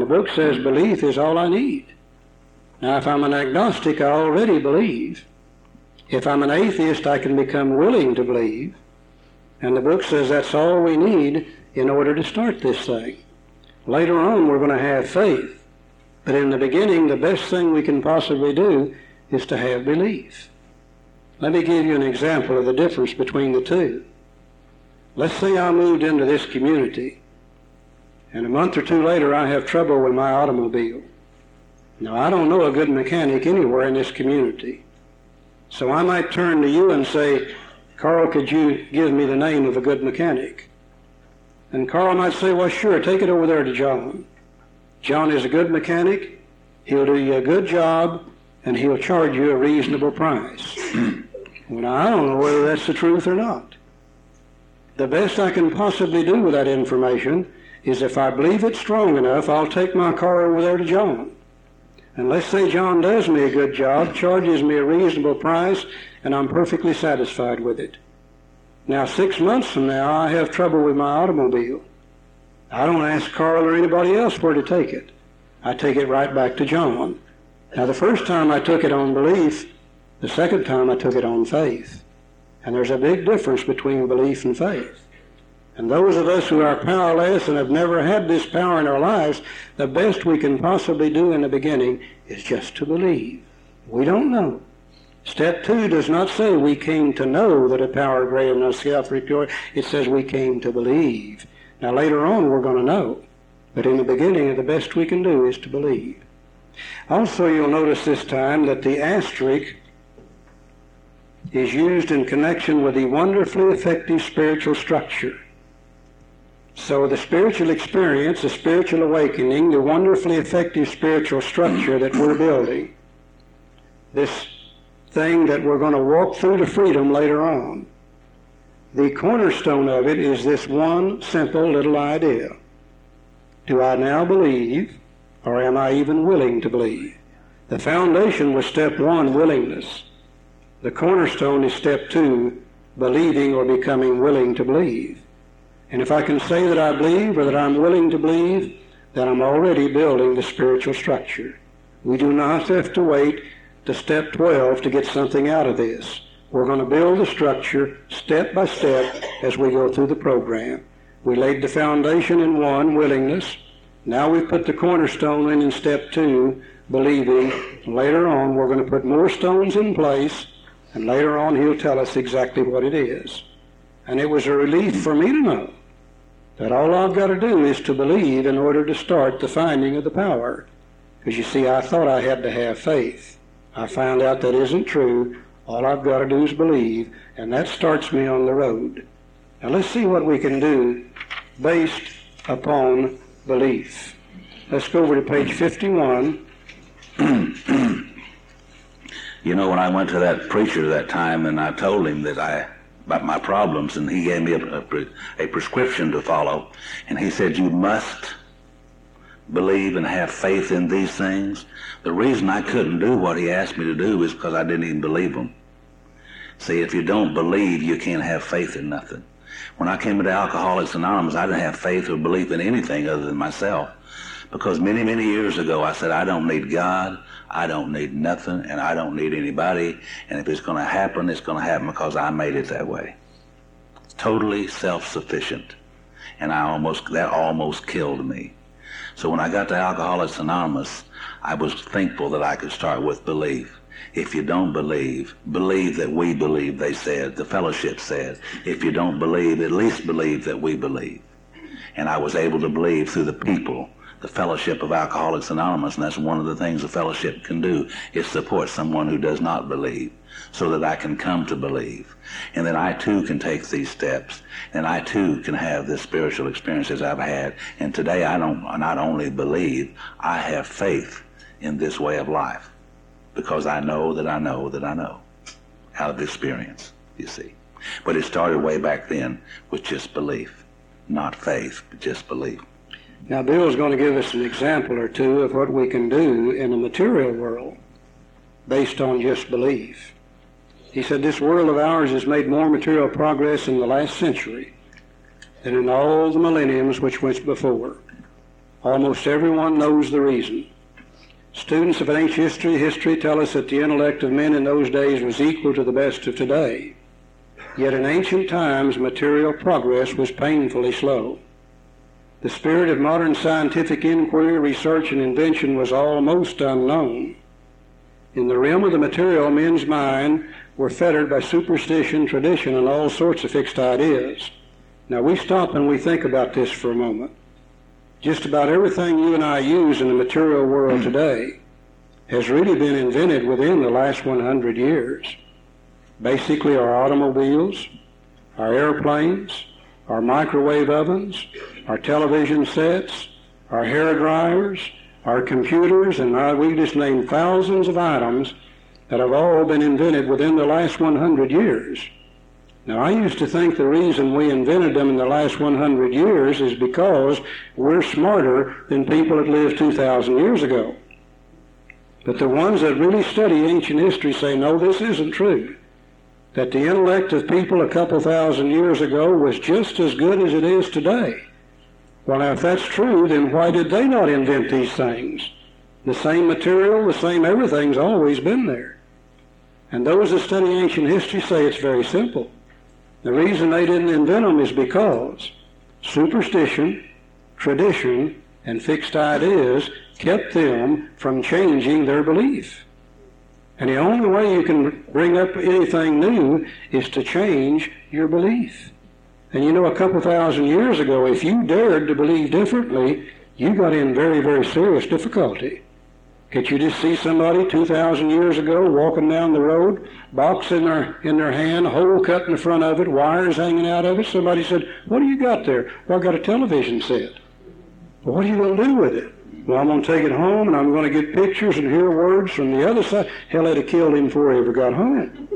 the book says belief is all I need. Now, if I'm an agnostic, I already believe. If I'm an atheist, I can become willing to believe. And the book says that's all we need in order to start this thing. Later on, we're going to have faith. But in the beginning, the best thing we can possibly do is to have belief. Let me give you an example of the difference between the two. Let's say I moved into this community, and a month or two later I have trouble with my automobile. Now, I don't know a good mechanic anywhere in this community. So I might turn to you and say, Carl, could you give me the name of a good mechanic? And Carl might say, well, sure, take it over there to John. John is a good mechanic. He'll do you a good job, and he'll charge you a reasonable price. Well, I don't know whether that's the truth or not. The best I can possibly do with that information is if I believe it's strong enough, I'll take my car over there to John. And let's say John does me a good job, charges me a reasonable price, and I'm perfectly satisfied with it. Now, 6 months from now, I have trouble with my automobile. I don't ask Carl or anybody else where to take it. I take it right back to John. Now, the first time I took it on belief, the second time I took it on faith. And there's a big difference between belief and faith. And those of us who are powerless and have never had this power in our lives, the best we can possibly do in the beginning is just to believe. We don't know. Step 2 does not say we came to know that a power greater than ourselves. It says we came to believe. Now later on we're going to know. But in the beginning, the best we can do is to believe. Also, you'll notice this time that the asterisk is used in connection with the wonderfully effective spiritual structure. So the spiritual experience, the spiritual awakening, the wonderfully effective spiritual structure that we're building, this thing that we're going to walk through to freedom later on, the cornerstone of it is this one simple little idea. Do I now believe, or am I even willing to believe? The foundation was step 1, willingness. The cornerstone is step 2, believing or becoming willing to believe. And if I can say that I believe or that I'm willing to believe, then I'm already building the spiritual structure. We do not have to wait to step 12 to get something out of this. We're going to build the structure step by step as we go through the program. We laid the foundation in 1, willingness. Now we've put the cornerstone in step 2, believing. Later on, we're going to put more stones in place, and later on he'll tell us exactly what it is. And it was a relief for me to know that all I've got to do is to believe in order to start the finding of the power. Because you see, I thought I had to have faith. I found out that isn't true. All I've got to do is believe, and that starts me on the road. Now let's see what we can do based upon belief. Let's go over to page 51. You know, when I went to that preacher that time and I told him that about my problems, and he gave me a prescription to follow, and he said, you must believe and have faith in these things. The reason I couldn't do what he asked me to do is because I didn't even believe him. See, if you don't believe, you can't have faith in nothing. When I came into Alcoholics Anonymous, I didn't have faith or belief in anything other than myself. Because many, many years ago, I said, I don't need God, I don't need nothing, and I don't need anybody. And if it's going to happen, it's going to happen because I made it that way. Totally self-sufficient. And that almost killed me. So when I got to Alcoholics Anonymous, I was thankful that I could start with belief. If you don't believe, believe that we believe, they said. The fellowship said. If you don't believe, at least believe that we believe. And I was able to believe through the people, the fellowship of Alcoholics Anonymous, and that's one of the things the fellowship can do, is support someone who does not believe, so that I can come to believe. And then I too can take these steps, and I too can have the spiritual experiences I've had. And today I don't not only believe, I have faith in this way of life, because I know that I know that I know, out of experience, you see. But it started way back then with just belief, not faith, but just belief. Now, Bill's going to give us an example or two of what we can do in the material world based on just belief. He said this world of ours has made more material progress in the last century than in all the millenniums which went before. Almost everyone knows the reason. Students of ancient history tell us that the intellect of men in those days was equal to the best of today. Yet in ancient times, material progress was painfully slow. The spirit of modern scientific inquiry, research, and invention was almost unknown. In the realm of the material, men's minds were fettered by superstition, tradition, and all sorts of fixed ideas. Now we stop and we think about this for a moment. Just about everything you and I use in the material world today has really been invented within the last 100 years. Basically, our automobiles, our airplanes, our microwave ovens, our television sets, our hair dryers, our computers, and we just named thousands of items that have all been invented within the last 100 years. Now, I used to think the reason we invented them in the last 100 years is because we're smarter than people that lived 2,000 years ago. But the ones that really study ancient history say, no, this isn't true. That the intellect of people a couple thousand years ago was just as good as it is today. Well, now, if that's true, then why did they not invent these things? The same material, the same everything's always been there. And those that study ancient history say it's very simple. The reason they didn't invent them is because superstition, tradition, and fixed ideas kept them from changing their belief. And the only way you can bring up anything new is to change your belief. And you know, a couple thousand years ago, if you dared to believe differently, you got in very, very serious difficulty. Could you just see somebody 2,000 years ago walking down the road, box in their hand, hole cut in the front of it, wires hanging out of it? Somebody said, what do you got there? Well, I got a television set. Well, what are you going to do with it? Well, I'm going to take it home, and I'm going to get pictures and hear words from the other side. Hell, they'd have killed him before he ever got home.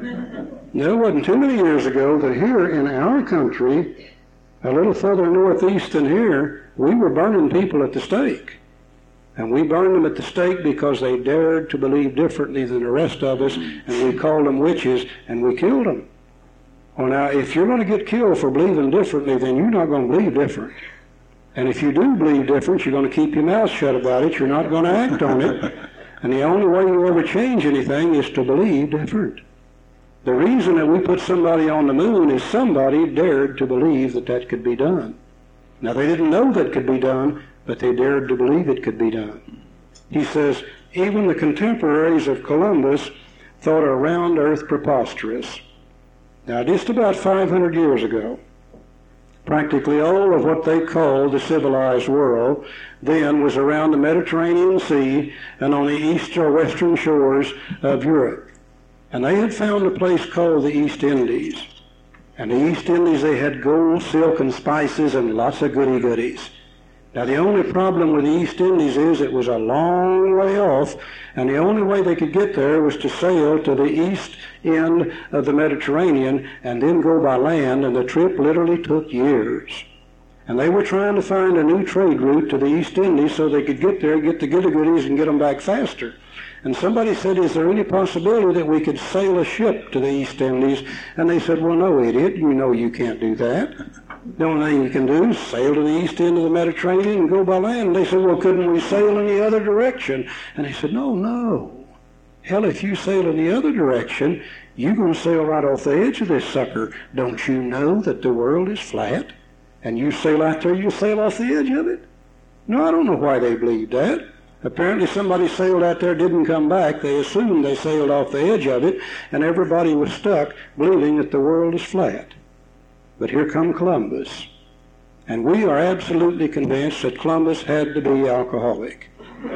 There wasn't too many years ago that here in our country, a little further northeast than here, we were burning people at the stake. And we burned them at the stake because they dared to believe differently than the rest of us, and we called them witches, and we killed them. Well, now, if you're going to get killed for believing differently, then you're not going to believe different. And if you do believe different, you're going to keep your mouth shut about it. You're not going to act on it. And the only way you ever change anything is to believe different. The reason that we put somebody on the moon is somebody dared to believe that that could be done. Now, they didn't know that could be done, but they dared to believe it could be done. He says, even the contemporaries of Columbus thought a round earth preposterous. Now, just about 500 years ago, practically all of what they called the civilized world then was around the Mediterranean Sea and on the east or western shores of Europe. And they had found a place called the East Indies. And the East Indies, they had gold, silk, and spices and lots of goody-goodies. Now, the only problem with the East Indies is it was a long way off, and the only way they could get there was to sail to the east end of the Mediterranean and then go by land, and the trip literally took years. And they were trying to find a new trade route to the East Indies so they could get there, get the goody-goodies, and get them back faster. And somebody said, is there any possibility that we could sail a ship to the East Indies? And they said, well, no, idiot, you know you can't do that. The only thing you can do is sail to the east end of the Mediterranean and go by land. And they said, well, couldn't we sail in the other direction? And he said, no. Hell, if you sail in the other direction, you're going to sail right off the edge of this sucker. Don't you know that the world is flat? And you sail out there, you sail off the edge of it? No, I don't know why they believed that. Apparently somebody sailed out there, didn't come back. They assumed they sailed off the edge of it, and everybody was stuck believing that the world is flat. But here come Columbus. And we are absolutely convinced that Columbus had to be alcoholic.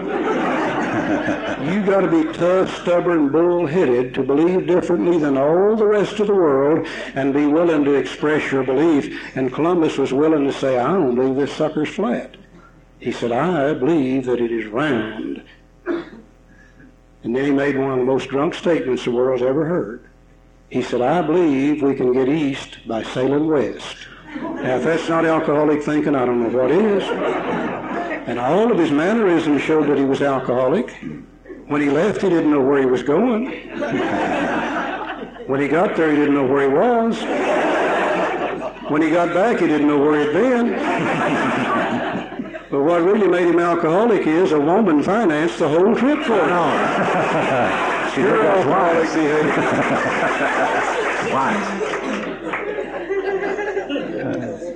You got to be tough, stubborn, bull-headed to believe differently than all the rest of the world and be willing to express your belief. And Columbus was willing to say, I don't believe this sucker's flat. He said, I believe that it is round. And then he made one of the most drunk statements the world's ever heard. He said, I believe we can get east by sailing west. Now, if that's not alcoholic thinking, I don't know what is. And all of his mannerisms showed that he was alcoholic. When he left, he didn't know where he was going. When he got there, he didn't know where he was. When he got back, he didn't know where he'd been. But what really made him alcoholic is a woman financed the whole trip for him. She did that twice. Alcoholic behavior. Why?